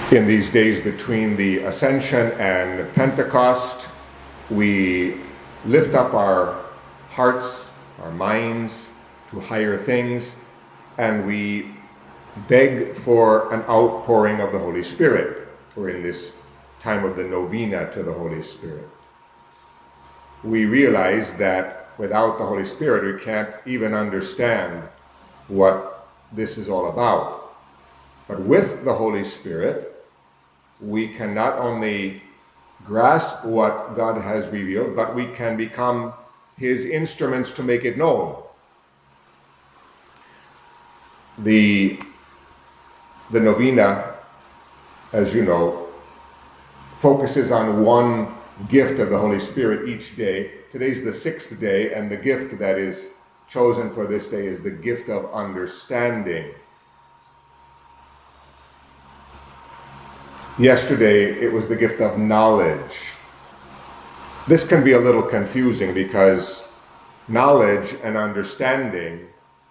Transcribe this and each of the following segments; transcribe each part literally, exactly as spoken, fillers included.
In these days between the Ascension and Pentecost, we lift up our hearts, our minds to higher things, and we beg for an outpouring of the Holy Spirit. We're in this time of the novena to the Holy Spirit. We realize that without the Holy Spirit, we can't even understand what this is all about. But with the Holy Spirit, we can not only grasp what God has revealed, but we can become His instruments to make it known. The, the novena, as you know, focuses on one gift of the Holy Spirit each day. Today's the sixth day, and the gift that is chosen for this day is the gift of understanding. Yesterday, it was the gift of knowledge. This can be a little confusing because knowledge and understanding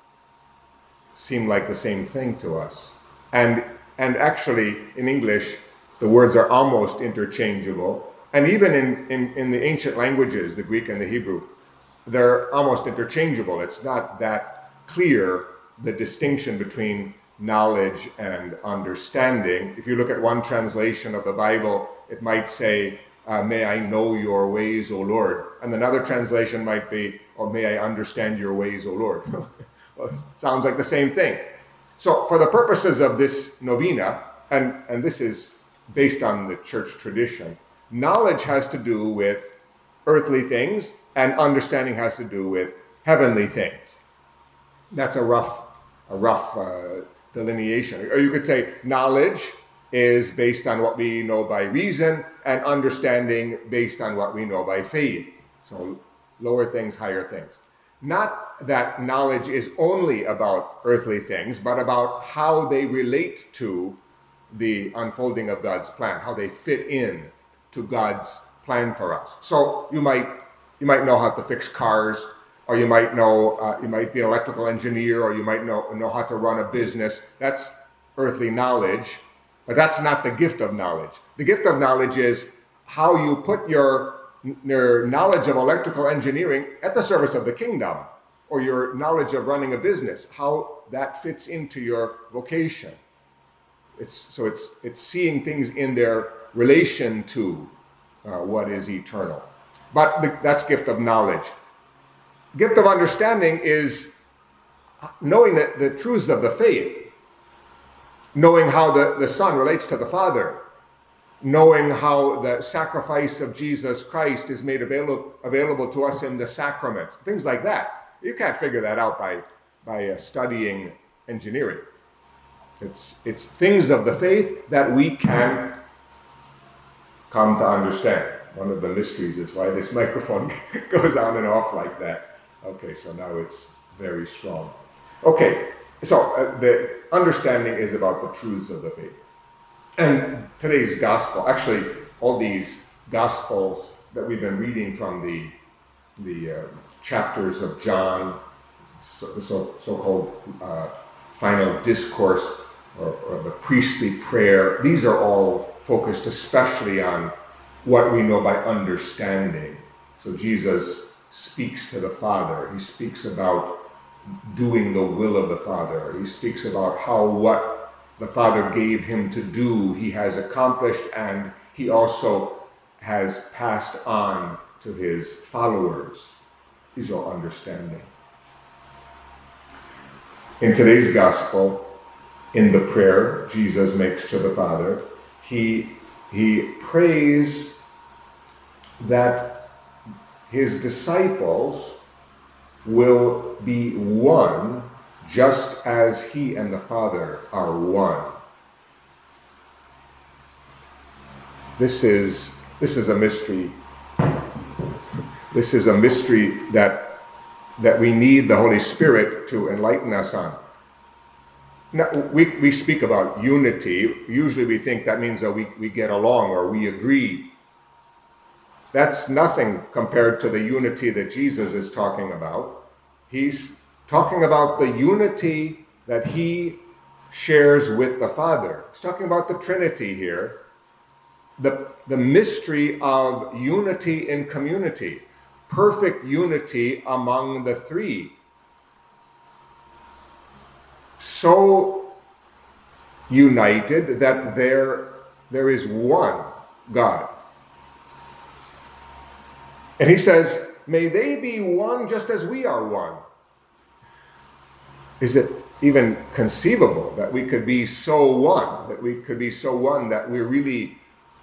seem like the same thing to us. And, and actually, in English, the words are almost interchangeable. And even in, in, in the ancient languages, the Greek and the Hebrew, they're almost interchangeable. It's not that clear, the distinction between knowledge and understanding. If you look at one translation of the Bible, it might say, uh, may I know your ways, O Lord. And another translation might be, or may I understand your ways, O Lord. Well, it sounds like the same thing. So for the purposes of this novena, and, and this is based on the church tradition, knowledge has to do with earthly things, and understanding has to do with heavenly things. That's a rough, a rough uh, delineation. Or you could say knowledge is based on what we know by reason, and understanding based on what we know by faith. So lower things, higher things. Not that knowledge is only about earthly things, but about how they relate to the unfolding of God's plan, how they fit in to God's plan for us. So you might you might know how to fix cars, or you might know, uh, you might be an electrical engineer, or you might know, know how to run a business. That's earthly knowledge, but that's not the gift of knowledge. The gift of knowledge is how you put your, your knowledge of electrical engineering at the service of the kingdom, or your knowledge of running a business, how that fits into your vocation. It's, so it's, it's seeing things in their relation to uh, what is eternal. But the, that's gift of knowledge. Gift of understanding is knowing the, the truths of the faith, knowing how the, the Son relates to the Father, knowing how the sacrifice of Jesus Christ is made available, available to us in the sacraments, things like that. You can't figure that out by, by uh, studying engineering. It's, it's things of the faith that we can come to understand. One of the mysteries is why this microphone goes on and off like that. Okay, so now it's very strong. Okay, so uh, the understanding is about the truths of the faith. And today's gospel, actually all these gospels that we've been reading from the, the uh, chapters of John, so, so, so-called uh, final discourse, or, or the priestly prayer, these are all focused especially on what we know by understanding. So Jesus speaks to the Father. He speaks about doing the will of the Father. He speaks about how what the Father gave him to do, he has accomplished, and he also has passed on to his followers. These are understanding. In today's gospel, in the prayer Jesus makes to the Father, he, he prays that his disciples will be one just as he and the Father are one. This is, this is a mystery. This is a mystery that, that we need the Holy Spirit to enlighten us on. Now, we, we speak about unity. Usually we think that means that we, we get along or we agree. That's nothing compared to the unity that Jesus is talking about. He's talking about the unity that he shares with the Father. He's talking about the Trinity here. The, the mystery of unity in community. Perfect unity among the three. So united that there, there is one God. And he says, may they be one just as we are one. Is it even conceivable that we could be so one, that we could be so one that we're really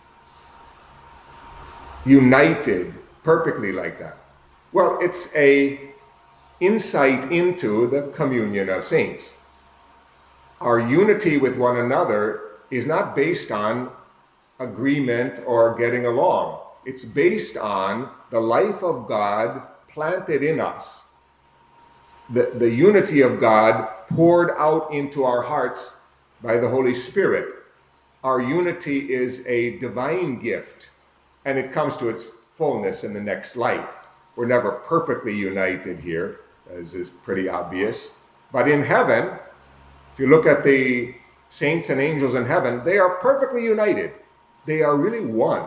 united perfectly like that? Well, it's a insight into the communion of saints. Our unity with one another is not based on agreement or getting along. It's based on the life of God planted in us. The, the unity of God poured out into our hearts by the Holy Spirit. Our unity is a divine gift, and it comes to its fullness in the next life. We're never perfectly united here, as is pretty obvious. But in heaven, if you look at the saints and angels in heaven, they are perfectly united. They are really one.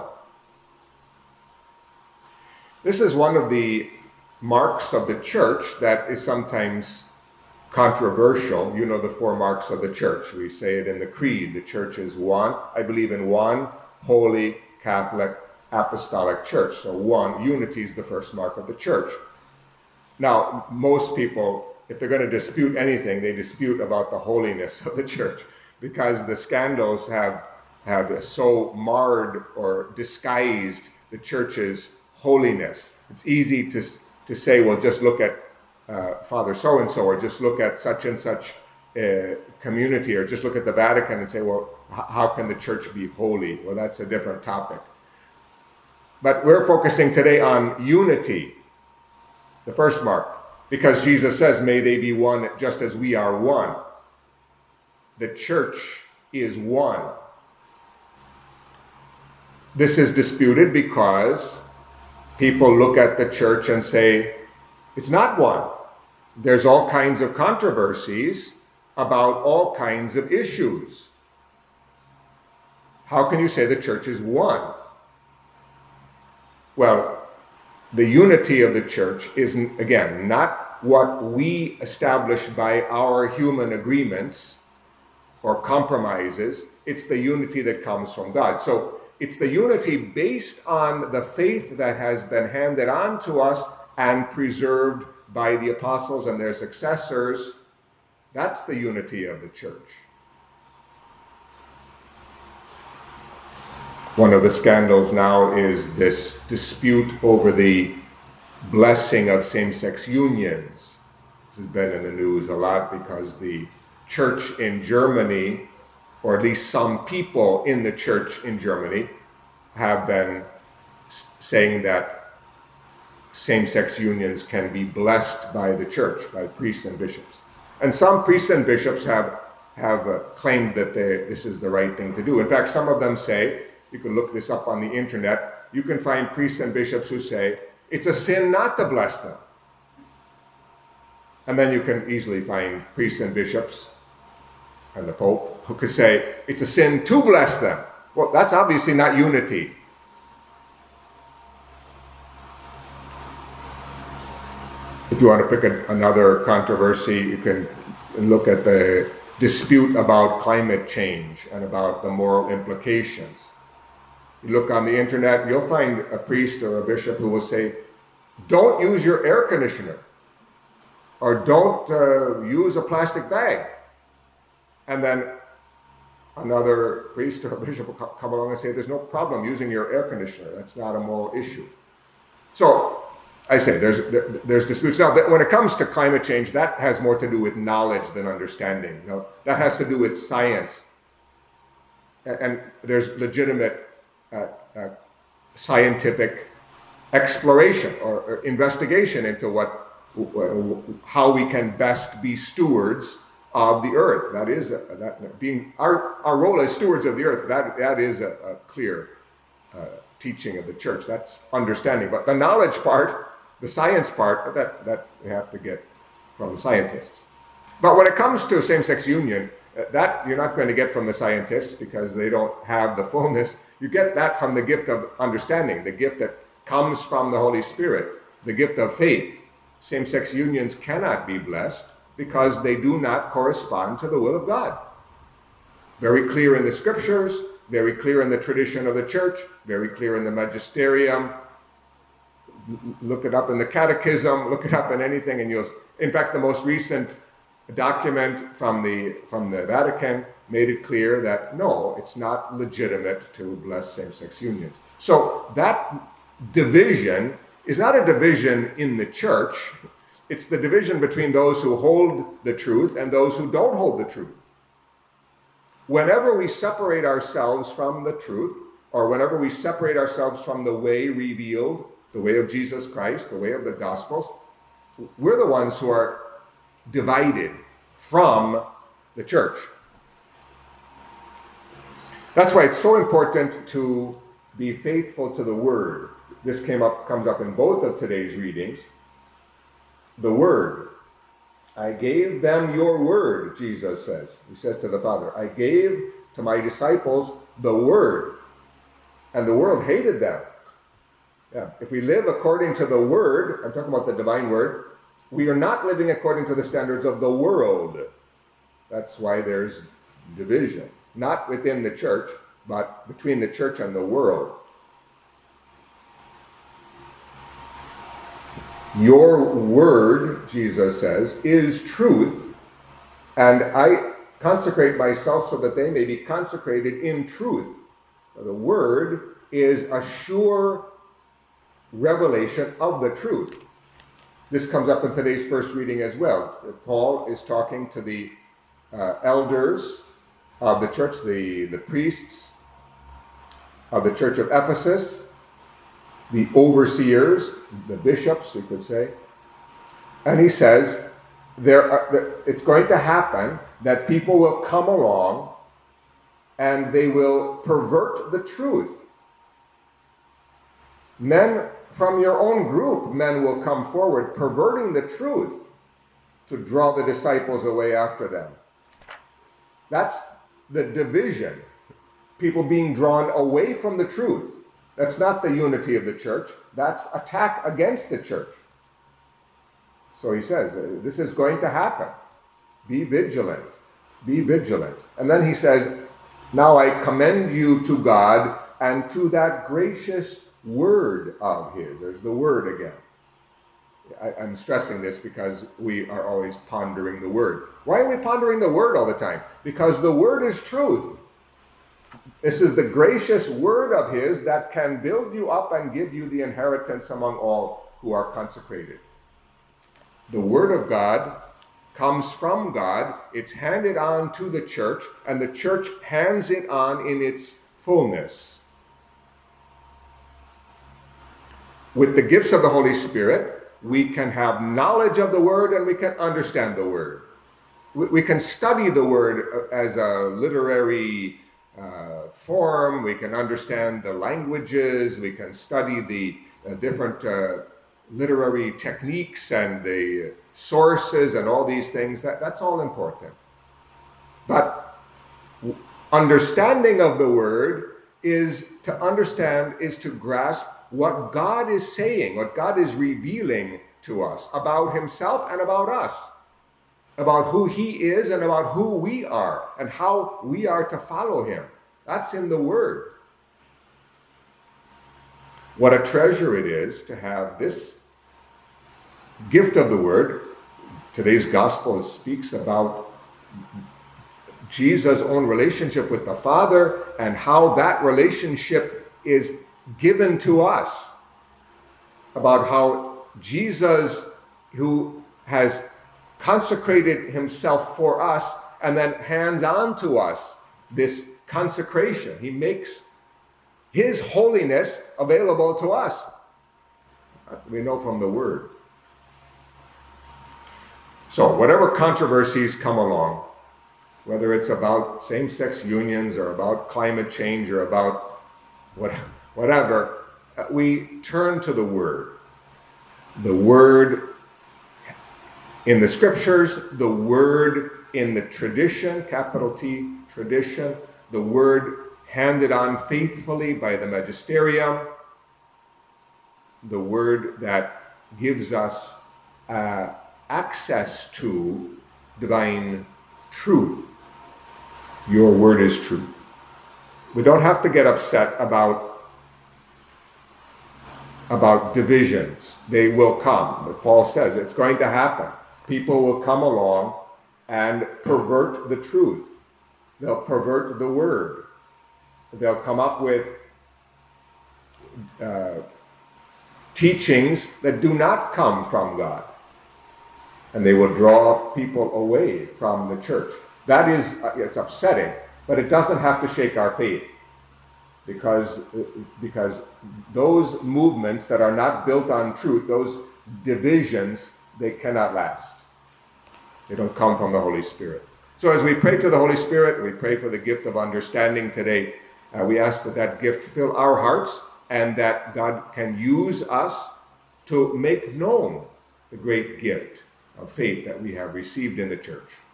This is one of the marks of the church that is sometimes controversial. You know the four marks of the church. We say it in the creed. The church is one. I believe in one holy Catholic apostolic church. So one, unity is the first mark of the church. Now, most people, if they're going to dispute anything, they dispute about the holiness of the church, because the scandals have, have so marred or disguised the church's holiness. It's easy to, to say, well, just look at uh, Father so-and-so, or just look at such and such uh, community, or just look at the Vatican and say, well, h- how can the church be holy? Well, that's a different topic. But we're focusing today on unity, the first mark, because Jesus says, may they be one just as we are one. The church is one. This is disputed because people look at the church and say, it's not one. There's all kinds of controversies about all kinds of issues. How can you say the church is one? Well, the unity of the church is, again, not what we establish by our human agreements or compromises. It's the unity that comes from God. So it's the unity based on the faith that has been handed on to us and preserved by the apostles and their successors. That's the unity of the church. One of the scandals now is this dispute over the blessing of same-sex unions. This has been in the news a lot because the church in Germany, or at least some people in the church in Germany, have been saying that same-sex unions can be blessed by the church, by priests and bishops. And some priests and bishops have, have uh, claimed that they, this is the right thing to do. In fact, some of them say, you can look this up on the internet, you can find priests and bishops who say, it's a sin not to bless them. And then you can easily find priests and bishops and the Pope who could say, it's a sin to bless them. Well, that's obviously not unity. If you want to pick a, another controversy, you can look at the dispute about climate change and about the moral implications. You look on the internet, you'll find a priest or a bishop who will say, don't use your air conditioner, or don't uh, use a plastic bag. And then another priest or a bishop will come along and say, there's no problem using your air conditioner. That's not a moral issue. So I say there's there, there's disputes. Now, when it comes to climate change, that has more to do with knowledge than understanding. You know, that has to do with science. And, and there's legitimate uh, uh, scientific exploration or, or investigation into what, how we can best be stewards of the earth. That is a, that being our our role as stewards of the earth. That that is a, a clear uh, teaching of the church. That's understanding. But the knowledge part, the science part, that that we have to get from the scientists. But when it comes to same-sex union, That you're not going to get from the scientists because they don't have the fullness. You get that from the gift of understanding, the gift that comes from the Holy Spirit, the gift of faith. Same-sex unions cannot be blessed because they do not correspond to the will of God. Very clear in the scriptures, very clear in the tradition of the church, very clear in the magisterium. Look it up in the catechism, look it up in anything, and you'll... In fact, the most recent document from the from the Vatican made it clear that no, it's not legitimate to bless same-sex unions. So that division is not a division in the church. It's the division between those who hold the truth and those who don't hold the truth. Whenever we separate ourselves from the truth, or whenever we separate ourselves from the way revealed, the way of Jesus Christ, the way of the Gospels, we're the ones who are divided from the church. That's why it's so important to be faithful to the Word. This came up, comes up in both of today's readings. The Word. I gave them your word, Jesus says. He says to the Father, I gave to my disciples the Word, and the world hated them. Yeah. If we live according to the Word, I'm talking about the divine Word, we are not living according to the standards of the world. That's why there's division. Not within the church, but between the church and the world. Your word, Jesus says, is truth, and I consecrate myself so that they may be consecrated in truth. The word is a sure revelation of the truth. This comes up in today's first reading as well. Paul is talking to the uh, elders of the church, the, the priests of the church of Ephesus, the overseers, the bishops, you could say. And he says, there are, it's going to happen that people will come along and they will pervert the truth. Men from your own group, men will come forward perverting the truth to draw the disciples away after them. That's the division. People being drawn away from the truth. That's not the unity of the church. That's attack against the church. So he says, this is going to happen. Be vigilant. Be vigilant. And then he says, now I commend you to God and to that gracious word of his. There's the word again. I, I'm stressing this because we are always pondering the word. Why are we pondering the word all the time? Because the word is truth. This is the gracious word of his that can build you up and give you the inheritance among all who are consecrated. The word of God comes from God. It's handed on to the church, and the church hands it on in its fullness. With the gifts of the Holy Spirit, we can have knowledge of the word and we can understand the word. We can study the word as a literary uh, form. We can understand the languages. We can study the uh, different uh, literary techniques and the sources and all these things. That, that's all important. But understanding of the word is to understand, is to grasp what God is saying, what God is revealing to us about himself and about us, about who he is and about who we are and how we are to follow him. That's in the word. What a treasure it is to have this gift of the word. Today's gospel speaks about Jesus' own relationship with the Father and how that relationship is given to us, about how Jesus, who has consecrated himself for us and then hands on to us this consecration. He makes his holiness available to us. We know from the word. So whatever controversies come along, whether it's about same-sex unions or about climate change or about whatever, Whatever, we turn to the Word. The Word in the Scriptures, the Word in the tradition, capital T, tradition, the word handed on faithfully by the magisterium, the word that gives us uh, access to divine truth. Your word is truth. We don't have to get upset about, about divisions. They will come. But Paul says it's going to happen. People will come along and pervert the truth. They'll pervert the word. They'll come up with uh, teachings that do not come from God. And they will draw people away from the church. That is, uh, it's upsetting, but it doesn't have to shake our faith. Because, because those movements that are not built on truth, those divisions, they cannot last. They don't come from the Holy Spirit. So as we pray to the Holy Spirit, we pray for the gift of understanding today. Uh, we ask that that gift fill our hearts and that God can use us to make known the great gift of faith that we have received in the church.